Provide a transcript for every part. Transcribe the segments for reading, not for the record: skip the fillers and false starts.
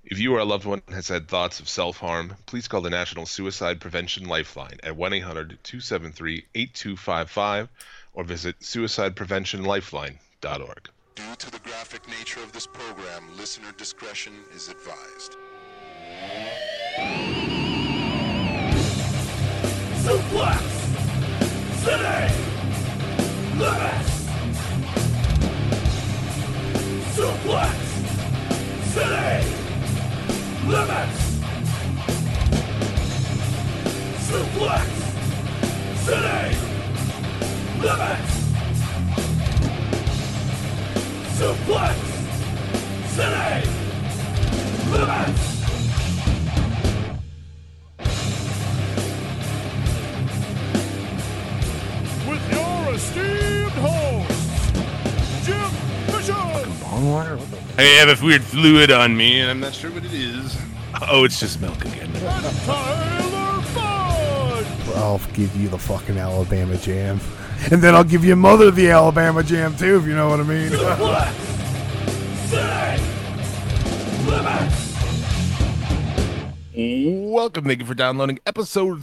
If you or a loved one has had thoughts of self-harm, please call the National Suicide Prevention Lifeline at 1-800-273-8255 or visit suicidepreventionlifeline.org. Due to the graphic nature of this program, listener discretion is advised. Suplex City Limits. Suplex City Limits. Suplex City Limits. Suplex City Limits. With your esteemed hosts, Jim Bishop. Hey, I have a weird fluid on me, and I'm not sure what it is. Oh, it's just milk again. And Tyler Fudge. I'll give you the fucking Alabama Jam. And then I'll give your mother the Alabama Jam, too, if you know what I mean. Suplex City Limits. Welcome, thank you for downloading episode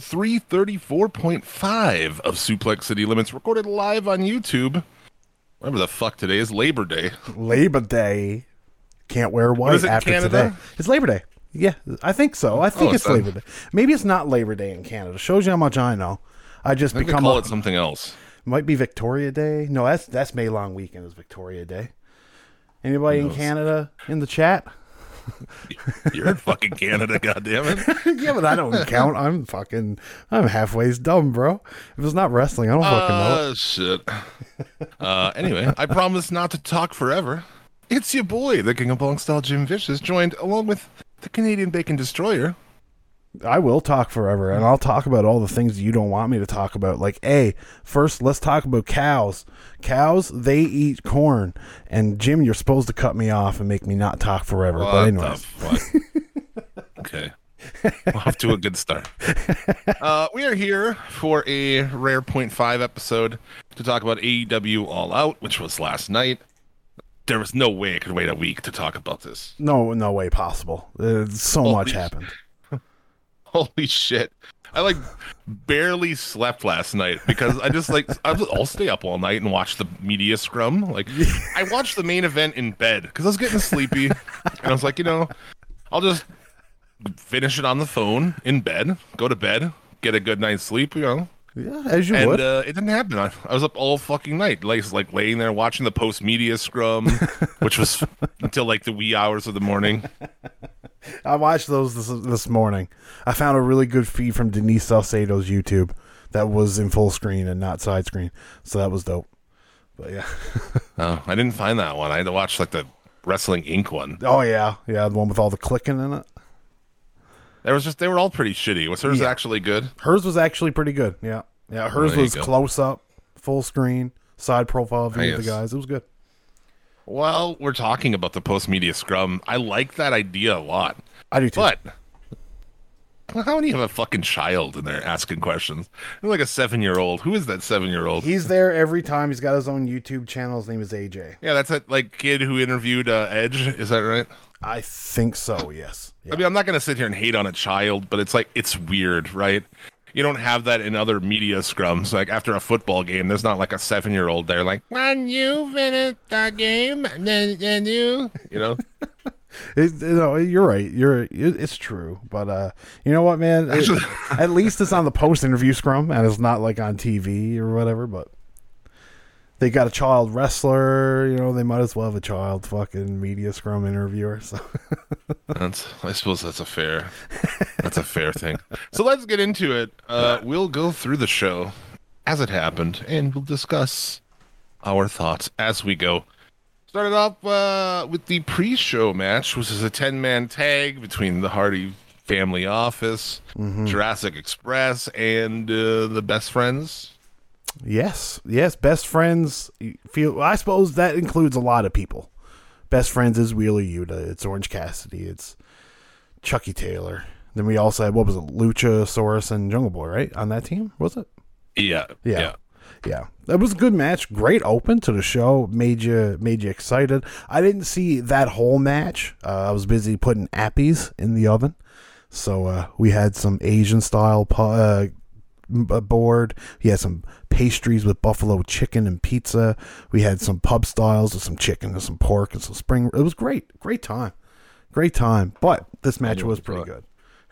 334.5 of Suplex City Limits, recorded live on YouTube. Whatever the fuck today is, Labor Day. Labor Day. Can't wear white is it, after Canada? today. It's Labor Day. Yeah, I think so. I think Oh, it's Labor Day. Maybe it's not Labor Day in Canada. Shows you how much I know. I just I think they become call it something else. Might be Victoria Day. No, that's May Long Weekend is Victoria Day. Anybody in Canada in the chat? You're in fucking Canada, goddammit. Yeah, but I don't count. I'm halfway dumb, bro. If it's not wrestling, I don't fucking know it. Shit. Anyway, I promise not to talk forever. It's your boy, the King of Bong Style Jim Vicious, joined along with the Canadian Bacon Destroyer. I will talk forever, and I'll talk about all the things you don't want me to talk about. Like, hey, first, let's talk about cows. Cows, they eat corn. And, Jim, you're supposed to cut me off and make me not talk forever. What But anyways. the fuck? Okay. We're off to a good start. We are here for a rare 0.5 episode to talk about AEW All Out, which was last night. There was no way I could wait a week to talk about this. No way possible. So much happened. Holy shit. I barely slept last night because I'll stay up all night and watch the media scrum. I watched the main event in bed because I was getting sleepy and I was like, I'll just finish it on the phone in bed, go to bed, get a good night's sleep, Yeah, as you would. it didn't happen. I was up all fucking night, laying there watching the post-media scrum, which was until the wee hours of the morning. I watched those this morning. I found a really good feed from Denise Salcedo's YouTube that was in full screen and not side screen. So that was dope. But yeah. Oh, I didn't find that one. I had to watch the Wrestling Inc. one. Oh yeah. Yeah, the one with all the clicking in it. They were all pretty shitty. Was hers actually good? Hers was actually pretty good. Yeah. Yeah, hers There you was go. close up, full screen, side profile view of the Nice. guys. It was good. Well, we're talking about the post-media scrum. I like that idea a lot. I do too. But how do you have a fucking child in there asking questions? You're like a 7-year-old. Who is that 7-year-old? He's there every time. He's got his own YouTube channel. His name is AJ. Yeah, that's that kid who interviewed Edge. Is that right? I think so, yes. Yeah. I mean, I'm not going to sit here and hate on a child, but it's weird, right? You don't have that in other media scrums. After a football game, there's not a 7-year-old there when you finish the game, then you know? You're right. It's true. But you know what, man? At least it's on the post-interview scrum, and it's not on TV or whatever, but they got a child wrestler, they might as well have a child fucking media scrum interviewer. So I suppose that's a fair thing. So let's get into it. We'll go through the show as it happened, and we'll discuss our thoughts as we go. Started off with the pre-show match, which is a 10-man tag between the Hardy Family Office, Jurassic Express, and the Best Friends. Yes, best friends. I suppose that includes a lot of people. Best friends is Wheeler Yuta. It's Orange Cassidy. It's Chucky Taylor. Then we also had, what was it, Luchasaurus and Jungle Boy, right? On that team, was it? Yeah. Yeah, that was a good match. Great open to the show. Made you excited. I didn't see that whole match. I was busy putting appies in the oven. So we had some Asian style board. We had some pastries with buffalo chicken and pizza. We had some pub styles with some chicken and some pork and some spring. It was great time. But this match was pretty good.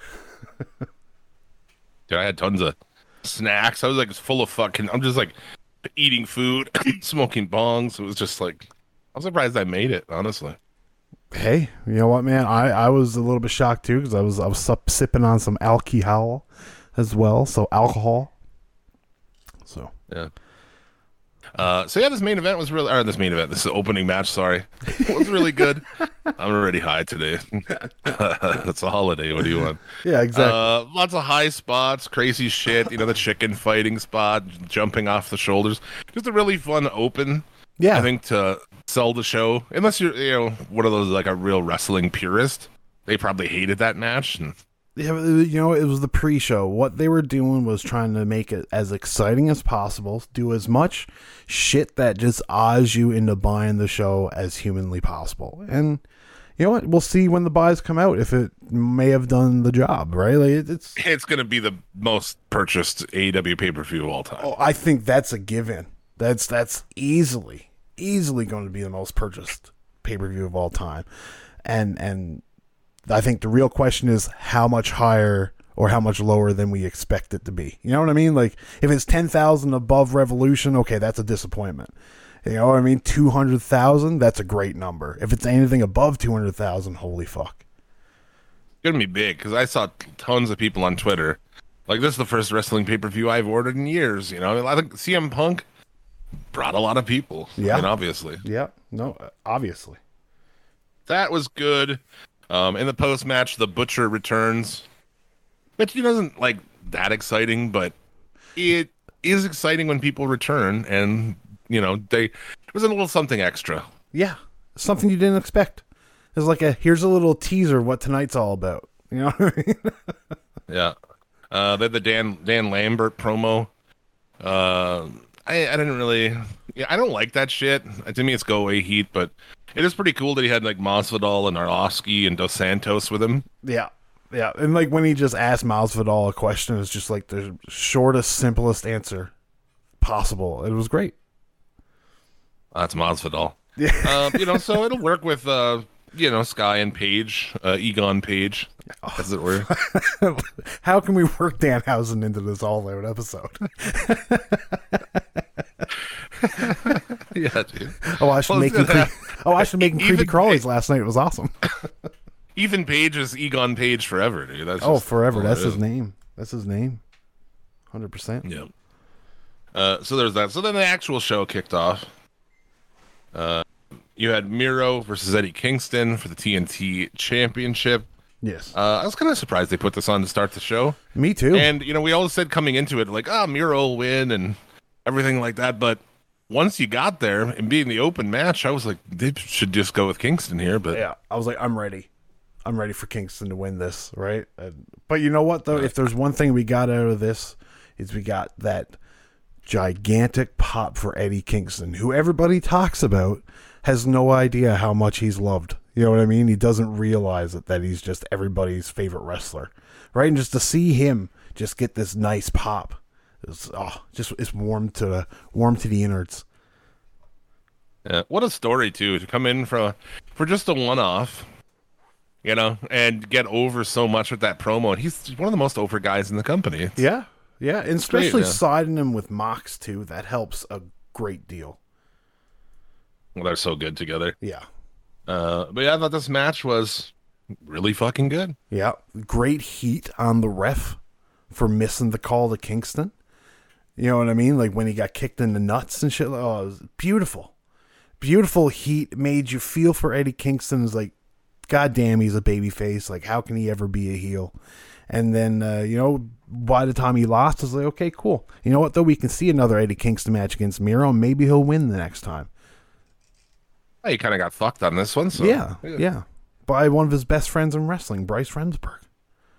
Dude, I had tons of snacks. I was like full of fucking. I'm just like eating food, smoking bongs. It was just like I'm surprised I made it. Honestly. Hey, you know what, man? I was a little bit shocked too because I was sipping on some alcohol as well. So alcohol. So yeah. This main event was really, or this opening match, sorry, was really good. I'm already high today. It's a holiday. What do you want? Yeah, exactly. Lots of high spots, crazy shit. The chicken fighting spot, jumping off the shoulders. Just a really fun open. Yeah, I think to sell the show, unless you're one of those like a real wrestling purist, they probably hated that match. And yeah, it was the pre-show. What they were doing was trying to make it as exciting as possible, do as much shit that just awes you into buying the show as humanly possible. And you know what? We'll see when the buys come out if it may have done the job, right? Like it's going to be the most purchased AEW pay-per-view of all time. Oh, I think that's a given. That's easily going to be the most purchased pay-per-view of all time. And I think the real question is how much higher or how much lower than we expect it to be. You know what I mean? Like if it's 10,000 above Revolution, okay, that's a disappointment. You know what I mean? 200,000, that's a great number. If it's anything above 200,000, holy fuck. It's going to be big because I saw tons of people on Twitter. Like this is the first wrestling pay-per-view I've ordered in years. I think CM Punk brought a lot of people. Yeah. Obviously. Yeah. No, obviously. That was good. In the post-match, the Butcher returns, which isn't like that exciting, but it is exciting when people return, and it was a little something extra. Yeah, something you didn't expect. It's like here's a little teaser of what tonight's all about. You know what I mean? Yeah. They had the Dan Lambert promo. I didn't really. Yeah, I don't like that shit. To me, it's go away heat, but it is pretty cool that he had like Masvidal and Arlovsky and Dos Santos with him. Yeah, yeah, and like when he just asked Masvidal a question, it's just like the shortest, simplest answer possible. It was great. That's Masvidal. Yeah, so it'll work with Sky and Page, Egon Page, as it were. How can we work Danhausen into this all-out episode? Yeah, dude. I watched making creepy crawlies last night. It was awesome. Ethan Page is Egon Page forever, dude. That's forever. That's his name. 100%. Yeah. So there's that. So then the actual show kicked off. You had Miro versus Eddie Kingston for the TNT Championship. Yes. I was kind of surprised they put this on to start the show. Me too. And, we always said coming into it, like, Miro will win and everything like that. But once you got there and being the open match, I was like, they should just go with Kingston here. But yeah, I was like, I'm ready. I'm ready for Kingston to win this, right? But you know what, though? If there's one thing we got out of this, is we got that gigantic pop for Eddie Kingston, who everybody talks about, has no idea how much he's loved. You know what I mean? He doesn't realize that he's just everybody's favorite wrestler, right? And just to see him just get this nice pop, it's warm to the innards. Yeah, what a story too, to come in for just a one-off, and get over so much with that promo. And he's one of the most over guys in the company. Yeah, and especially siding him with Mox too. That helps a great deal. Well, they're so good together. Yeah. But yeah, I thought this match was really fucking good. Yeah. Great heat on the ref for missing the call to Kingston. You know what I mean? Like when he got kicked in the nuts and shit. Oh, it was beautiful. Beautiful heat. Made you feel for Eddie Kingston. Is like, God damn, he's a baby face. Like, how can he ever be a heel? And then, by the time he lost, I was like, okay, cool. You know what, though? We can see another Eddie Kingston match against Miro, and maybe he'll win the next time. He kind of got fucked on this one. So Yeah. By one of his best friends in wrestling, Bryce Remsburg.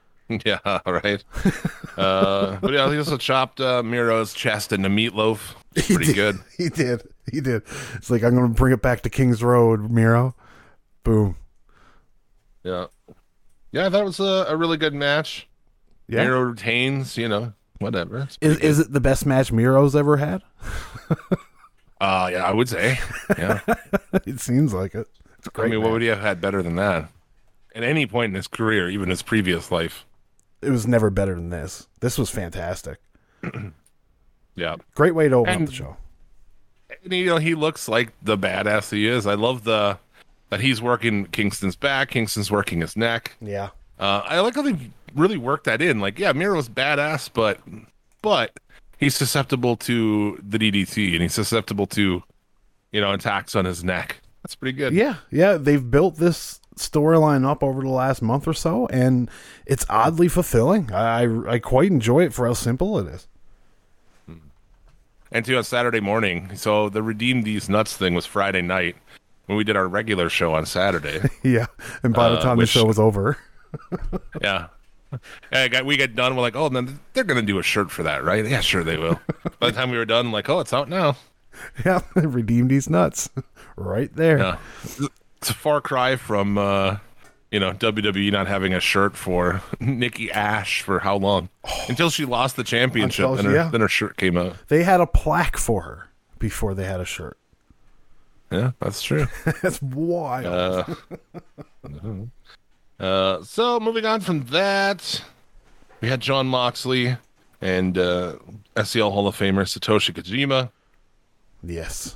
Yeah, right. But yeah, he also chopped Miro's chest into meatloaf. Pretty good. He did. It's like, I'm going to bring it back to King's Road, Miro. Boom. Yeah. Yeah, that was a really good match. Yeah. Miro retains, whatever. Is it the best match Miro's ever had? Yeah, I would say. Yeah. It seems like it. It's a great what match. would he have had better than that? At any point in his career, even his previous life. It was never better than this. This was fantastic. Yeah. Great way to open up the show. And, he looks like the badass he is. I love that he's working Kingston's back. Kingston's working his neck. Yeah. I like how they really worked that in. Like, yeah, Miro's badass, but he's susceptible to the DDT, and he's susceptible to, attacks on his neck. That's pretty good. Yeah. They've built this storyline up over the last month or so, and it's oddly fulfilling. I quite enjoy it for how simple it is. And too, on Saturday morning, so the Redeem These Nuts thing was Friday night when we did our regular show on Saturday. Yeah, and by the time the show was over. Yeah. We get done, we're like, oh, then they're going to do a shirt for that, right? Yeah, sure they will. By the time we were done, like, oh, it's out now. Yeah, Redeem These Nuts. Right there. Yeah. It's a far cry from, WWE not having a shirt for Nikki Ash for how long? Until she lost the championship, then her shirt came out. They had a plaque for her before they had a shirt. Yeah, that's true. That's wild. So moving on from that, we had Jon Moxley and SCL Hall of Famer Satoshi Kojima. Yes.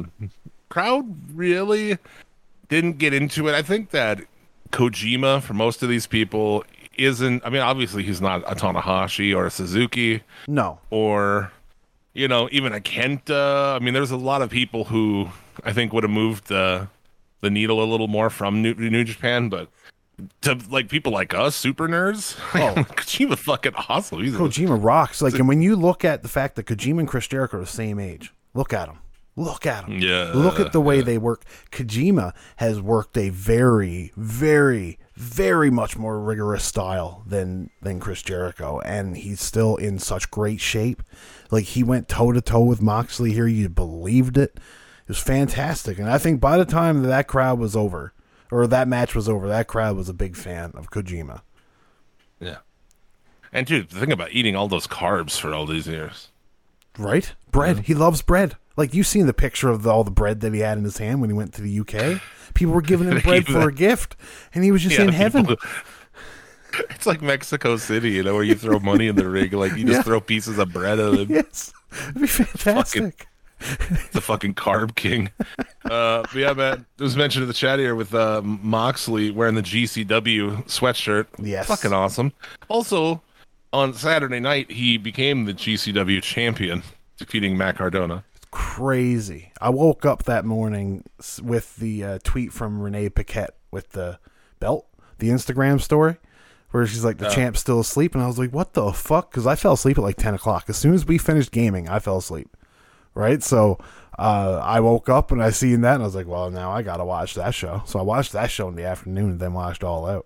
Crowd really didn't get into it. I think that Kojima, for most of these people, isn't. I mean, obviously he's not a Tanahashi or a Suzuki. No. Or, even a Kenta. I mean, there's a lot of people who I think would have moved the needle a little more from New Japan, but to people like us, super nerds, Kojima fucking awesome. Kojima rocks. And when you look at the fact that Kojima and Chris Jericho are the same age, look at them. Yeah. Look at the way they work. Kojima has worked a very, very, very much more rigorous style than Chris Jericho, and he's still in such great shape. Like, he went toe-to-toe with Moxley here. You believed it. It was fantastic. And I think by the time that crowd was over, or that match was over, that crowd was a big fan of Kojima. Yeah. And, dude, think about eating all those carbs for all these years. Right? Bread. Yeah. He loves bread. Like, you've seen the picture of all the bread that he had in his hand when he went to the UK. People were giving him bread for a gift, and he was just in heaven. It's like Mexico City, where you throw money in the ring, like you just throw pieces of bread at him. Yes, it'd be fantastic. The fucking carb king. But yeah, man, it was mentioned in the chat here with Moxley wearing the GCW sweatshirt. Yes, fucking awesome. Also, on Saturday night, he became the GCW champion, defeating Matt Cardona. Crazy. I woke up that morning with the tweet from Renee Paquette with the belt, the Instagram story, where she's like, the champ's still asleep. And I was like, what the fuck? Because I fell asleep at like 10 o'clock. As soon as we finished gaming, I fell asleep. Right? So I woke up and I seen that and I was like, well, now I got to watch that show. So I watched that show in the afternoon and then watched All Out.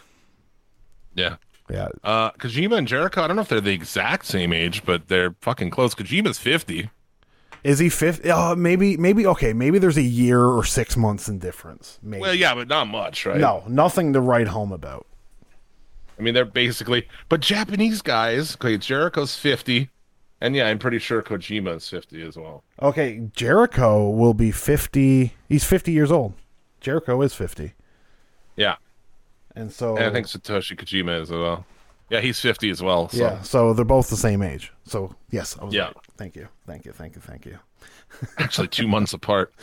Yeah. Yeah. Kojima and Jericho, I don't know if they're the exact same age, but they're fucking close. Kojima's 50. Is he 50? Maybe. Okay, maybe there's a year or 6 months in difference. Maybe. Well, yeah, but not much, right? No, nothing to write home about. I mean, they're basically, but Japanese guys. Okay, Jericho's 50, and yeah, I'm pretty sure Kojima is 50 as well. Okay, Jericho will be 50. He's 50 years old. Jericho is 50. Yeah, and I think Satoshi Kojima is as well. Yeah, he's 50 as well. So. Yeah, so they're both the same age. So, yes, I was right. Thank you. Actually, 2 months apart.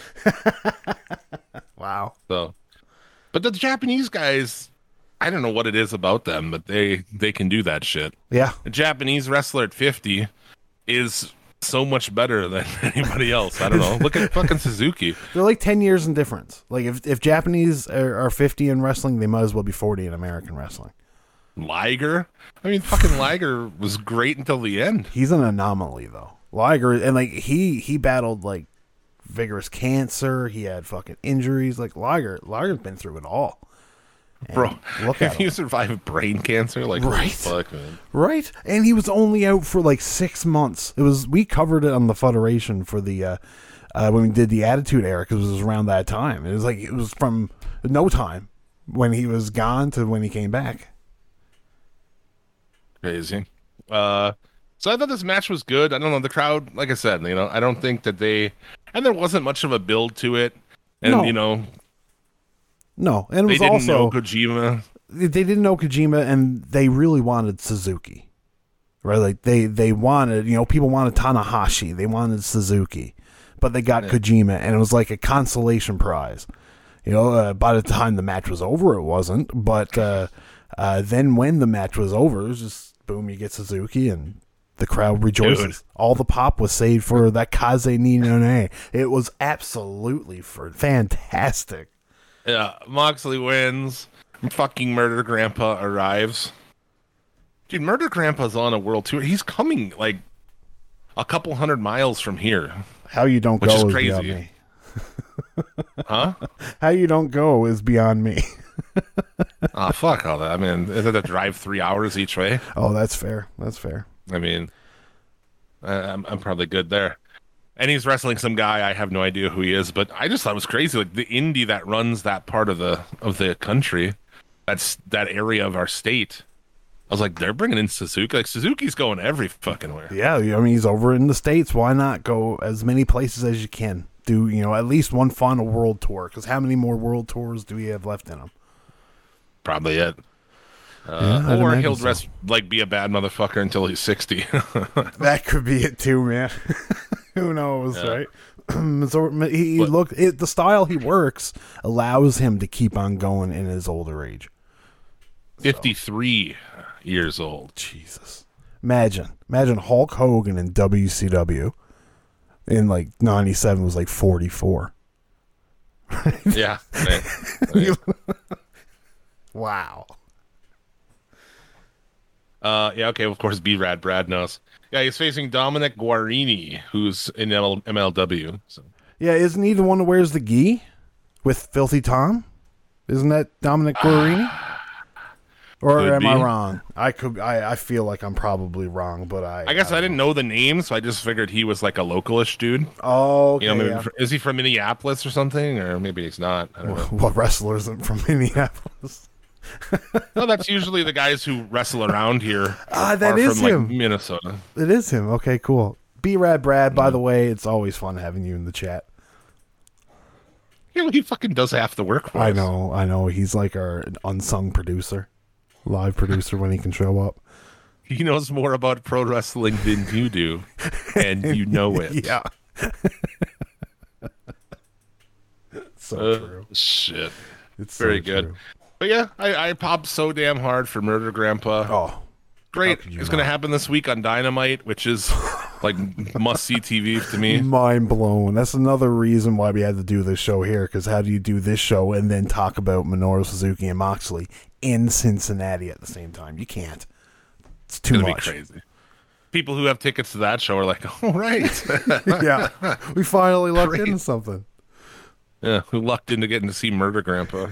Wow. So, but the Japanese guys, I don't know what it is about them, but they can do that shit. Yeah. A Japanese wrestler at 50 is so much better than anybody else. I don't know. Look at fucking Suzuki. They're like 10 years in difference. Like, if Japanese are 50 in wrestling, they might as well be 40 in American wrestling. Liger? I mean, fucking Liger was great until the end. He's an anomaly, though. Liger, and like he battled like vigorous cancer. He had fucking injuries. Like Liger's been through it all. Bro, look at if you him. survive brain cancer, like, holy Right. fuck, man. Right? And he was only out for like 6 months. We covered it on the Federation for the when we did the Attitude Era, because it was around that time. It was from no time when he was gone to when he came back. Crazy. So I thought this match was good. I don't know, the crowd, like I said, I don't think that and there wasn't much of a build to it. And, No. No, and it they was didn't also know Kojima. they didn't know Kojima, and they really wanted Suzuki, right? Like they wanted, people wanted Tanahashi, they wanted Suzuki, but they got Kojima, and it was like a consolation prize. By the time the match was over, it wasn't, but then when the match was over, it was just boom, you get Suzuki, and the crowd rejoices. Dude. All the pop was saved for that Kaze ni None. It was absolutely fantastic. Yeah, Moxley wins. Fucking Murder Grandpa arrives. Dude, Murder Grandpa's on a world tour. He's coming like a couple 100 miles from here. How you don't Which go is is crazy. beyond me. Huh? How you don't go is beyond me. Oh, fuck all that. I mean, is it a drive 3 hours each way? Oh, that's fair. That's fair. I mean, I'm probably good there. And he's wrestling some guy. I have no idea who he is, but I just thought it was crazy. Like the indie that runs that part of the country, that's that area of our state. I was like, they're bringing in Suzuki. Like Suzuki's going every fucking where. Yeah, I mean, he's over in the States. Why not go as many places as you can? Do, at least one final world tour, because how many more world tours do we have left in him? Probably it. I'd Or imagine he'll so. be a bad motherfucker until he's 60. That could be it too, man. Who knows, Yeah. right? So the style he works allows him to keep on going in his older age. 53 years old. Jesus. Imagine Hulk Hogan in WCW in like 97 was like 44. Yeah. Man. Wow. Yeah, okay, of course, B-Rad Brad knows. Yeah, he's facing Dominic Guarini, who's in MLW. So. Yeah, isn't he the one that wears the gi with Filthy Tom? Isn't that Dominic Guarini? Or Could am I be. wrong? I feel like I'm probably wrong, but I guess I didn't know the name, so I just figured he was like a localish dude. Oh, okay. Maybe Yeah. is he from Minneapolis or something? Or maybe he's not. I don't know. What wrestler isn't from Minneapolis? No, that's usually the guys who wrestle around here That are is from him. like Minnesota. It is him. Okay, cool. B-Rad Brad, by the way, it's always fun having you in the chat. He fucking does half the work for us. I know. He's like our unsung producer, live producer when he can show up. He knows more about pro wrestling than you do, and you know it. Yeah. So true. Shit. It's Very so good. true. But yeah, I popped so damn hard for Murder Grandpa. Oh, Great. how could you It's going to not? happen this week on Dynamite, which is like must-see TV to me. mind blown. That's another reason why we had to do this show here, because how do you do this show and then talk about Minoru Suzuki and Moxley in Cincinnati at the same time? You can't. It's too It's going to much. be crazy. People who have tickets to that show are like, oh, right. Yeah. We finally lucked Great. into something. Yeah, who lucked into getting to see Murder Grandpa.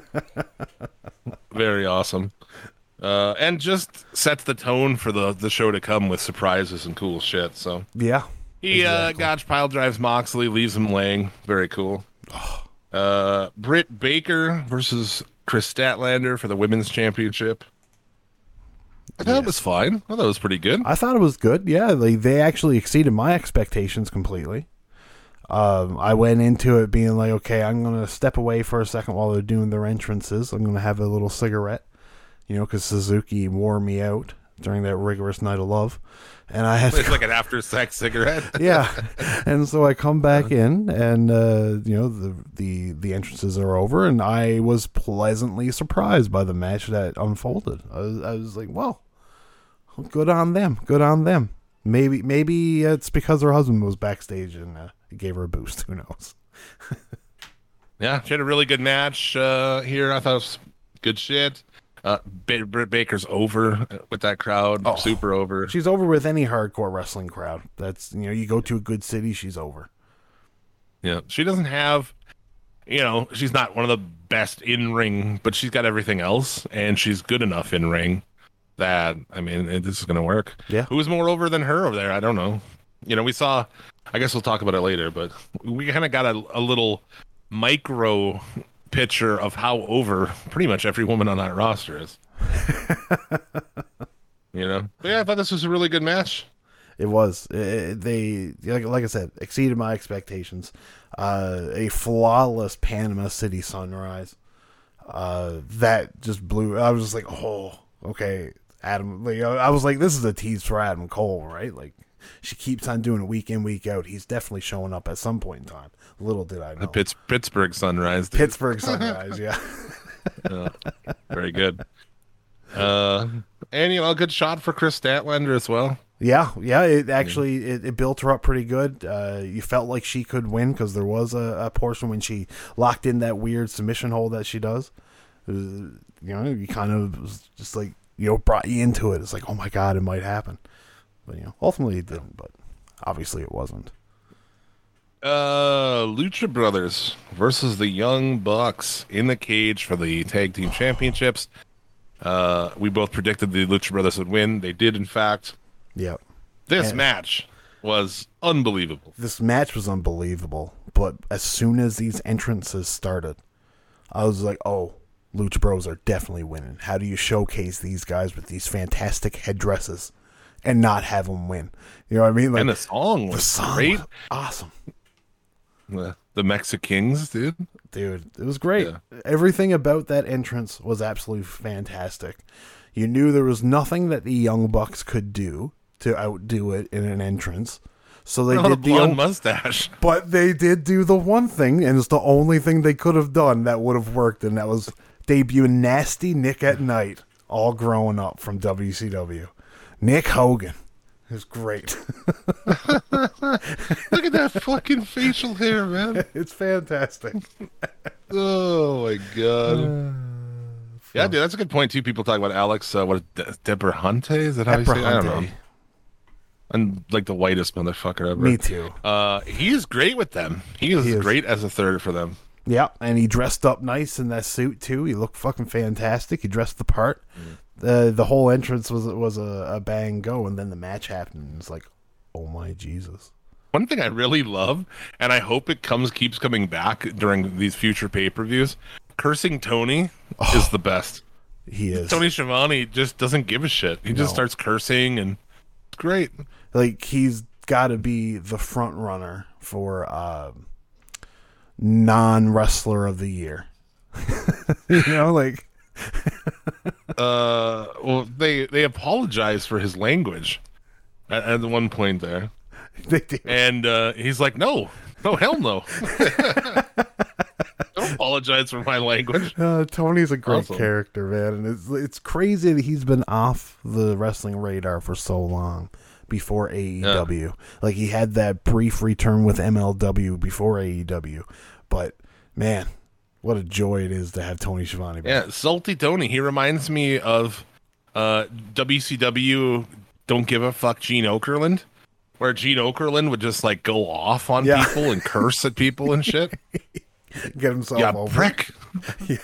Very awesome. And just sets the tone for the show to come with surprises and cool shit. So Yeah. he Gotch pile drives Moxley, leaves him laying. Very cool. Britt Baker versus Chris Statlander for the women's championship. I thought it was fine. I thought it was pretty good. I thought it was good. Yeah, they actually exceeded my expectations completely. I went into it being like, okay, I'm going to step away for a second while they're doing their entrances. I'm going to have a little cigarette, because Suzuki wore me out during that rigorous night of love. And I had It's like an after-sex cigarette. yeah. And so I come back in, and the entrances are over, and I was pleasantly surprised by the match that unfolded. I was like, well, good on them. Good on them. Maybe it's because her husband was backstage and it gave her a boost. Who knows? Yeah, she had a really good match here. I thought it was good shit. Britt Baker's over with that crowd. Oh. Super over. She's over with any hardcore wrestling crowd. That's, you go to a good city, she's over. Yeah, she doesn't have, she's not one of the best in ring, but she's got everything else, and she's good enough in ring that this is gonna work. Yeah. Who's more over than her over there? I don't know. We saw. I guess we'll talk about it later, but we kind of got a little micro picture of how over pretty much every woman on that roster is. But yeah, I thought this was a really good match. It was. They like I said, exceeded my expectations. A flawless Panama City Sunrise. That just blew. I was just like, oh, okay, Adam. Like, I was like, this is a tease for Adam Cole, right? Like, she keeps on doing it week in, week out. He's definitely showing up at some point in time. Little did I know. The Pittsburgh Sunrise. Dude. Pittsburgh Sunrise, yeah. Yeah. Very good. And a good shot for Chris Statlander as well. Yeah. It actually it built her up pretty good. You felt like she could win because there was a portion when she locked in that weird submission hold that she does. You kind of was just like brought you into it. It's like, oh my god, it might happen, but ultimately it didn't. But obviously it wasn't. Lucha Brothers versus the Young Bucks in the cage for the tag team championships. We both predicted the Lucha Brothers would win. They did, in fact. Yep. This match was unbelievable. This match was unbelievable. But as soon as these entrances started, I was like, oh, Lucha Bros are definitely winning. How do you showcase these guys with these fantastic headdresses and not have them win? You know what I mean? Like, and the song was great. Was awesome. The Mexicans, dude. It was great. Yeah. Everything about that entrance was absolutely fantastic. You knew there was nothing that the Young Bucks could do to outdo it in an entrance. So they did the blonde mustache. But they did do the one thing, and it's the only thing they could have done that would have worked, and that was debut Nasty Nick at Night, all growing up from WCW. Nick Hogan. It was great. Look at that fucking facial hair, man. It's fantastic. Oh, my God. Yeah, dude, that's a good point, too. People talk about Alex, Debrahante? Is that how you say it? I don't know. And like the whitest motherfucker ever. Me too. He is great with them. He is great as a third for them. Yeah, and he dressed up nice in that suit, too. He looked fucking fantastic. He dressed the part. The whole entrance was a bang go, and then the match happened, and it's like, oh my Jesus. One thing I really love, and I hope it keeps coming back during these future pay-per-views, cursing Tony is the best. He is. Tony Schiavone just doesn't give a shit. He just starts cursing, and it's great. Like, he's got to be the front runner for non-wrestler of the year. Well, they apologize for his language at one point there. They do. And he's like, no, hell no. Don't apologize for my language. Tony's a great character, man, and it's crazy that he's been off the wrestling radar for so long before AEW. Yeah. Like, he had that brief return with MLW before AEW, but man, what a joy it is to have Tony Schiavone back. Yeah, Salty Tony. He reminds me of WCW Don't Give a Fuck Gene Okerlund, where Gene Okerlund would just like go off on people and curse at people and shit. Get himself over. Prick. Yeah.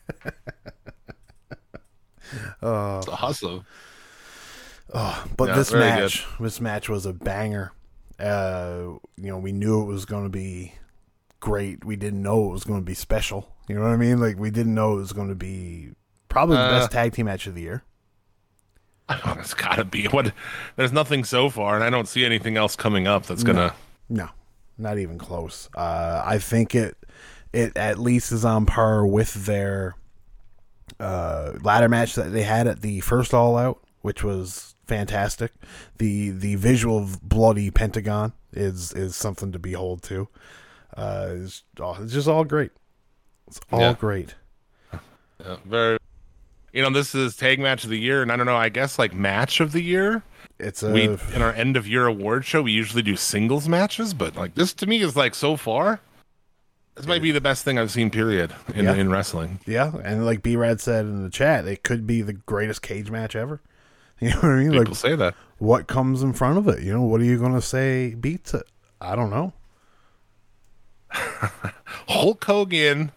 It's awesome. But this match was a banger. We knew it was going to be great. We didn't know it was going to be special. You know what I mean? Like, we didn't know it was going to be probably the best tag team match of the year. It's got to be. There's nothing so far, and I don't see anything else coming up that's gonna. No, not even close. I think it at least is on par with their ladder match that they had at the first All Out, which was fantastic. The visual of bloody Pentagon is something to behold too. It's just all great. It's all great. Yeah, very. This is tag match of the year, and I don't know. I guess like match of the year. In our end of year award show, we usually do singles matches, but like this to me is like so far, this might be the best thing I've seen. Period in wrestling. Yeah, and like B-Rad said in the chat, it could be the greatest cage match ever. You know what I mean? People say that. What comes in front of it? What are you going to say beats it? I don't know. Hulk Hogan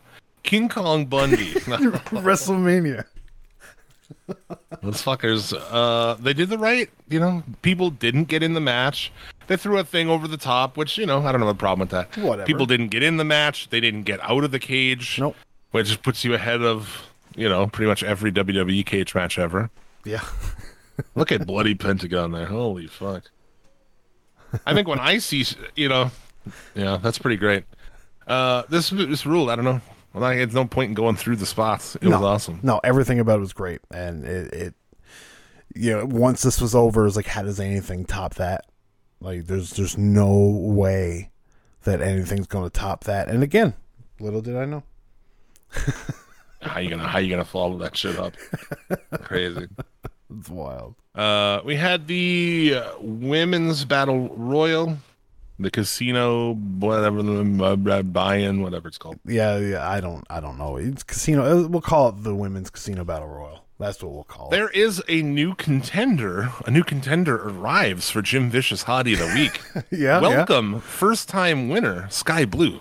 King Kong Bundy. WrestleMania. Those fuckers, they did the right, people didn't get in the match. They threw a thing over the top, which, I don't have a problem with that. Whatever. People didn't get in the match. They didn't get out of the cage. Nope. Which puts you ahead of, pretty much every WWE cage match ever. Yeah. Look at Bloody Pentagon there. Holy fuck. I think when I see, yeah, that's pretty great. This ruled, I don't know. Well, there's no point in going through the spots. It was awesome. No, everything about it was great. And it once this was over, it was like, how does anything top that? Like, there's no way that anything's going to top that. And again, little did I know. How you gonna follow that shit up? Crazy. It's wild. We had the women's battle royal, the casino, whatever the buy-in, whatever it's called. Yeah. I don't know. It's casino. We'll call it the women's casino battle royal. That's what we'll call it. There is a new contender. A new contender arrives for Jim Vicious Hottie of the Week. Yeah. Welcome, first-time winner, Sky Blue.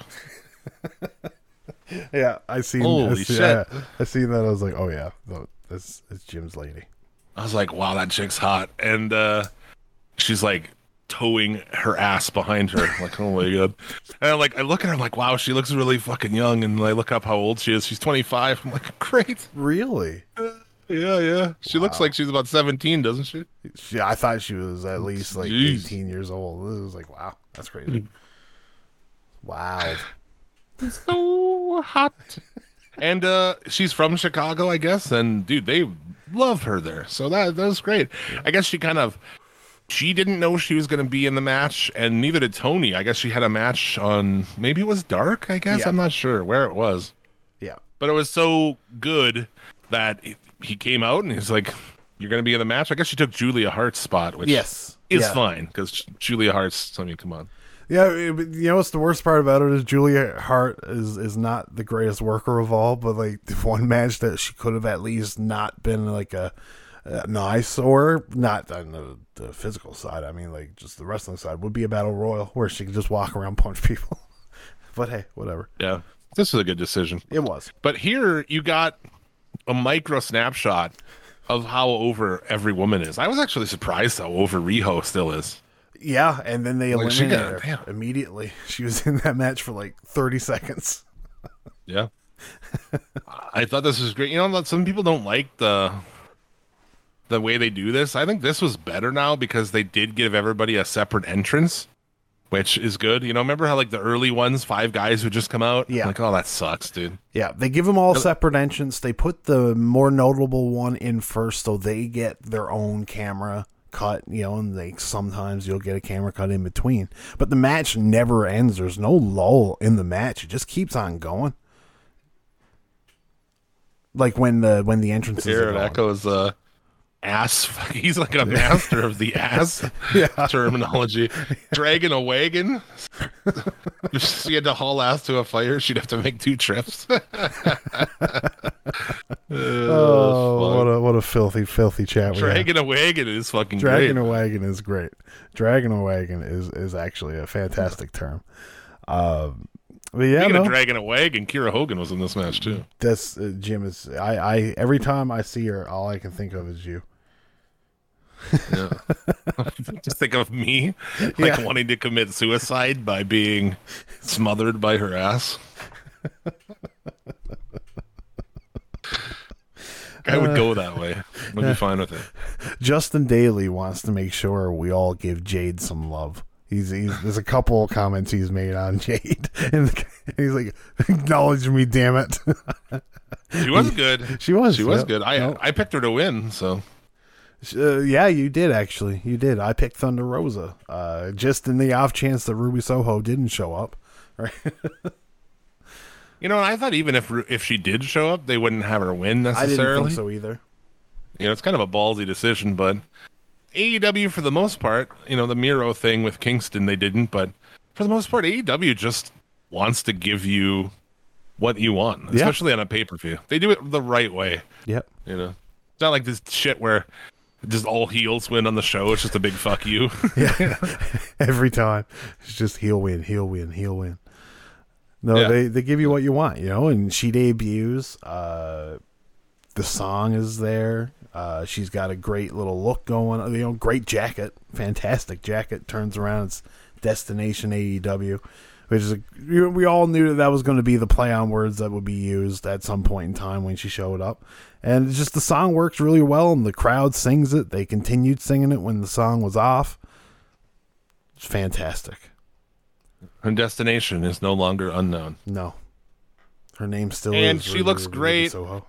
Yeah, I seen shit. Yeah, I seen that. I was like, oh yeah, it's Jim's lady. I was like, wow, that chick's hot. And she's like towing her ass behind her. I'm like, oh my God. And I look at her, I'm like, wow, she looks really fucking young. And I look up how old she is. She's 25. I'm like, great. Really? Yeah. She looks like she's about 17, doesn't she? Yeah, I thought she was at least like 18 years old. It was like, wow, that's crazy. Wow. So hot. And she's from Chicago, I guess, and dude, they love her there, so that was great. I guess she didn't know she was going to be in the match, and neither did Tony. I guess she had a match on, maybe it was Dark, I guess. Yeah. I'm not sure where it was. Yeah. But it was so good that he came out and he's like, you're going to be in the match? I guess she took Julia Hart's spot, which is fine, because Julia Hart's, I mean, come on. Yeah, what's the worst part about it is Julia Hart is not the greatest worker of all, but like the one match that she could have at least not been like a nice, or not on the physical side, I mean like just the wrestling side, would be a battle royal where she could just walk around, punch people. But hey, whatever. Yeah, this was a good decision. It was. But here you got a micro snapshot of how over every woman is. I was actually surprised how over Riho still is. Yeah, and then they eliminated her damn. immediately. She was in that match for like 30 seconds. Yeah. I thought this was great. Some people don't like the way they do this. I think this was better now because they did give everybody a separate entrance, which is good. Remember how like the early ones, 5 guys would just come out? Yeah. Like, oh, that sucks, dude. Yeah, they give them all separate entrance. They put the more notable one in first so they get their own camera cut, and sometimes you'll get a camera cut in between, but the match never ends. There's no lull in the match. It just keeps on going. Like when the entrances Here are it going. echoes ass. He's like a master of the ass terminology. Dragging a wagon. If she had to haul ass to a fire, she'd have to make 2 trips. What a filthy chat. Dragging a wagon is fucking Dragging great. a wagon is great. Dragging a wagon is actually a fantastic term. But yeah, Speaking of dragging a wagon, Kira Hogan was in this match too. That's Jim is. I every time I see her, all I can think of is you. Yeah. Just think of me wanting to commit suicide by being smothered by her ass. I would go that way. I'd be fine with it. Justin Daly wants to make sure we all give Jade some love. There's a couple of comments he's made on Jade, and he's like, "Acknowledge me, damn it." She was good. She was good. I picked her to win, so. Yeah, you did actually. You did. I picked Thunder Rosa, just in the off chance that Ruby Soho didn't show up. Right. I thought even if she did show up, they wouldn't have her win necessarily. I didn't think so either. It's kind of a ballsy decision, but AEW for the most part, the Miro thing with Kingston, they didn't, but for the most part, AEW just wants to give you what you want, especially on a pay-per-view. They do it the right way. Yep. It's not like this shit where just all heels win on the show. It's just a big fuck you. Yeah. Every time. It's just heel win, heel win, heel win. No, Yeah. they give you what you want, you know. And she debuts. The song is there. She's got a great little look going. You know, great jacket, fantastic jacket. Turns around, it's Destination AEW, which is we all knew that was going to be the play on words that would be used at some point in time when she showed up. And it's just the song works really well, and the crowd sings it. They continued singing it when the song was off. It's fantastic. Her destination is no longer unknown. No, her name still And is. she looks Ruby great. Soho.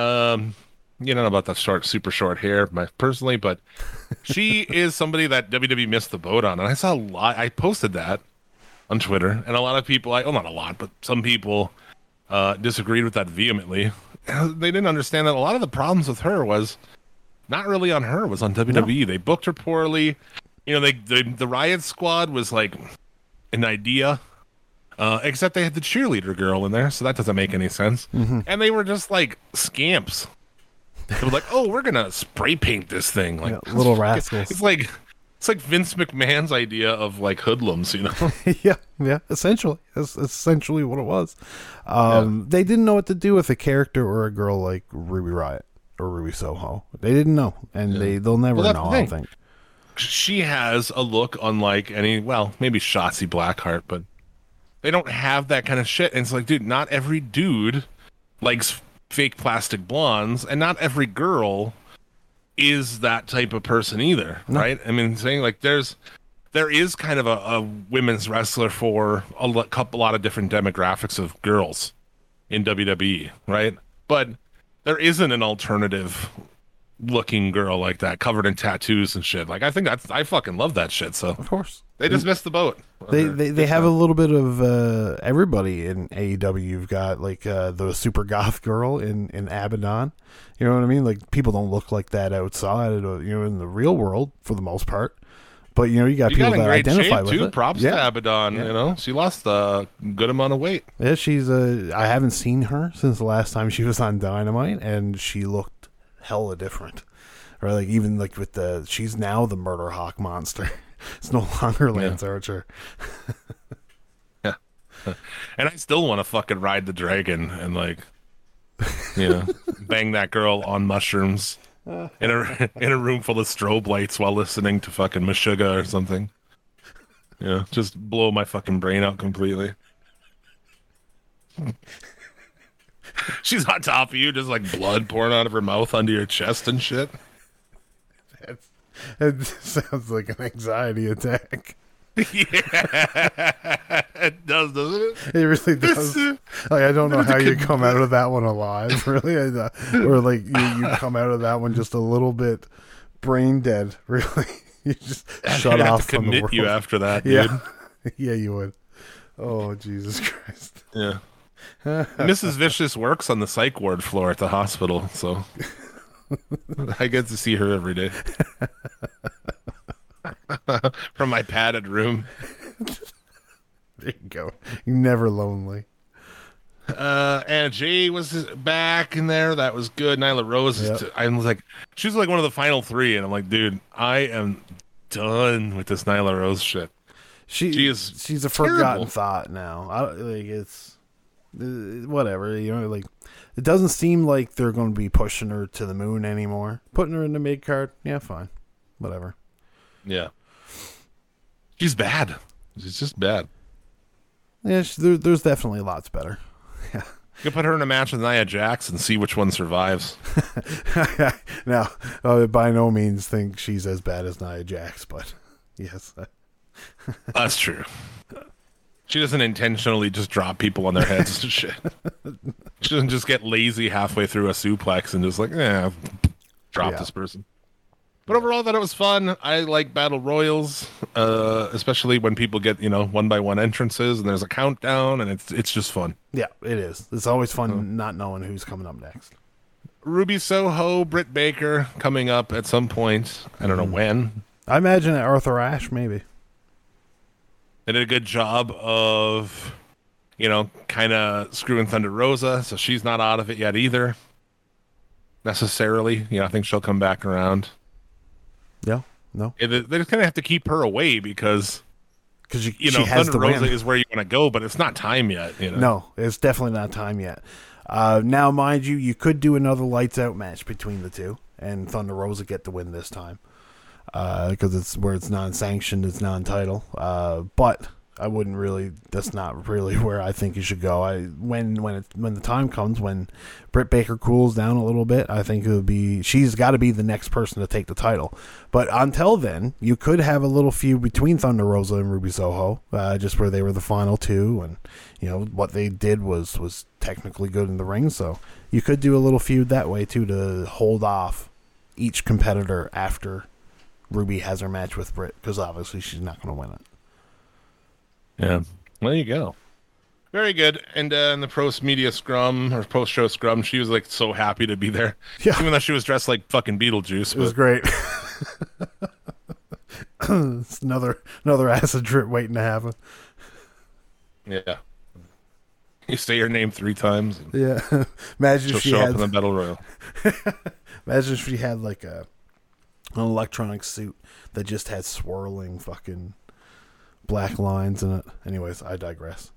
You don't know about that super short hair, personally, but she is somebody that WWE missed the boat on. And I saw a lot. I posted that on Twitter, and a lot of people, well, not a lot, but some people disagreed with that vehemently. They didn't understand that a lot of the problems with her was not really on her, it was on WWE. They booked her poorly. You know, the Riot Squad was like an idea, except they had the cheerleader girl in there, so that doesn't make any sense. And they were just like scamps. They were like, "Oh, we're gonna spray paint this thing like Little rascals." It's like Vince McMahon's idea of like hoodlums, you know? yeah. Essentially, that's essentially what it was. They didn't know what to do with a character or a girl like Ruby Riott or Ruby Soho. They didn't know, and they'll never Well, that's know. the I don't thing. think. She has a look unlike any, well, maybe Shotzi Blackheart, but they don't have that kind of shit. And it's like, dude, not every dude likes fake plastic blondes, and not every girl is that type of person either, right? I mean, saying like there is kind of a women's wrestler for a lot of different demographics of girls in WWE, right? But there isn't an alternative looking girl like that covered in tattoos and shit. Like, I think I fucking love that shit. So Of course, they just missed the boat. they have a little bit of everybody in AEW. You've got like the super goth girl in Abaddon. You know what I mean? Like, people don't look like that outside, in the real world for the most part. But you got You people got in that great identify shape with too. it. Props to Abaddon. You know, she lost a good amount of weight. Yeah, she's I haven't seen her since the last time she was on Dynamite, and she looked hella different. Or like, even like with she's now the Murder Hawk monster. It's no longer Lance Archer. Yeah, and I still want to fucking ride the dragon and like, bang that girl on mushrooms in a room full of strobe lights while listening to fucking Meshuggah or something. Yeah, just blow my fucking brain out completely. She's on top of you, just like blood pouring out of her mouth onto your chest and shit. It sounds like an anxiety attack. Yeah, it does, doesn't it? It really does. Like, I don't know how you come out of that one alive, really. Or like you come out of that one just a little bit brain dead, really. You just shut I'd have off to from the commit world. you after that, dude. Yeah. Yeah, you would. Oh, Jesus Christ. Yeah. Mrs. Vicious works on the psych ward floor at the hospital, so I get to see her every day from my padded room. There you go. You're never lonely. Anna Jay was back in there. That was good. Nyla Rose. I was like, she was like one of the final three, and I'm like, dude, I am done with this Nyla Rose shit. She's a forgotten thought now. It's whatever, like, it doesn't seem like they're going to be pushing her to the moon anymore. Putting her in the mid card, yeah, fine, whatever. Yeah, she's bad. She's just bad. Yeah, there's definitely lots better. Yeah, you can put her in a match with Nia Jax and see which one survives. Now, by no means think she's as bad as Nia Jax, but yes. That's true. She doesn't intentionally just drop people on their heads and shit. She doesn't just get lazy halfway through a suplex and just like, drop this person. But overall, I thought it was fun. I like battle royals, especially when people get, 1-by-1 entrances and there's a countdown, and it's just fun. Yeah, it is. It's always fun not knowing who's coming up next. Ruby Soho, Britt Baker coming up at some point. I don't know when. I imagine at Arthur Ashe, maybe. They did a good job of, kind of screwing Thunder Rosa, so she's not out of it yet either, necessarily. I think she'll come back around. Yeah, no. They just kind of have to keep her away because because she You know, has Thunder to Rosa win. is where you want to go, but it's not time yet. You know? No, it's definitely not time yet. Now, mind you, you could do another lights out match between the two, and Thunder Rosa get the win this time because it's where it's non-sanctioned, it's non-title. But I wouldn't really. That's not really where I think you should go. When the time comes, when Britt Baker cools down a little bit, I think it would be she's got to be the next person to take the title. But until then, you could have a little feud between Thunder Rosa and Ruby Soho, just where they were the final two, and you know what they did was technically good in the ring. So you could do a little feud that way too to hold off each competitor after Ruby has her match with Britt, because obviously she's not going to win it. Yeah. Well, there you go. Very good. And in the post-media scrum, or post-show scrum, she was, like, so happy to be there. Yeah. Even though she was dressed like fucking Beetlejuice. It was great. It's another acid trip waiting to happen. Yeah. You say your name 3 times, and Yeah. Imagine she'll if she show up had. in the Battle Royal. Imagine if she had like an electronic suit that just had swirling fucking black lines in it. Anyways, I digress.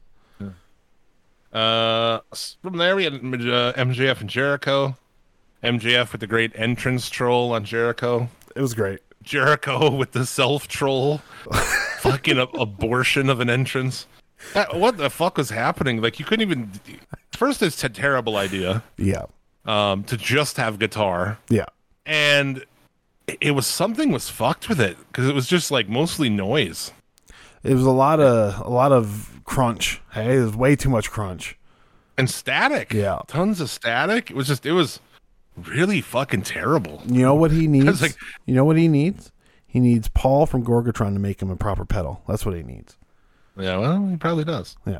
From there, we had MJF and Jericho. MJF with the great entrance troll on Jericho. It was great. Jericho with the self-troll. Fucking abortion of an entrance. What the fuck was happening? Like, you couldn't even... First, it's a terrible idea Yeah. to just have guitar. Yeah. And it was... Something was fucked with it, because it was just, like, mostly noise. It was a lot of crunch. Hey, it was way too much crunch. And static. Yeah. Tons of static. It was really fucking terrible. You know what he needs? like- You know what he needs? He needs Paul from Gorgatron to make him a proper pedal. That's what he needs. Yeah, well, he probably does. Yeah.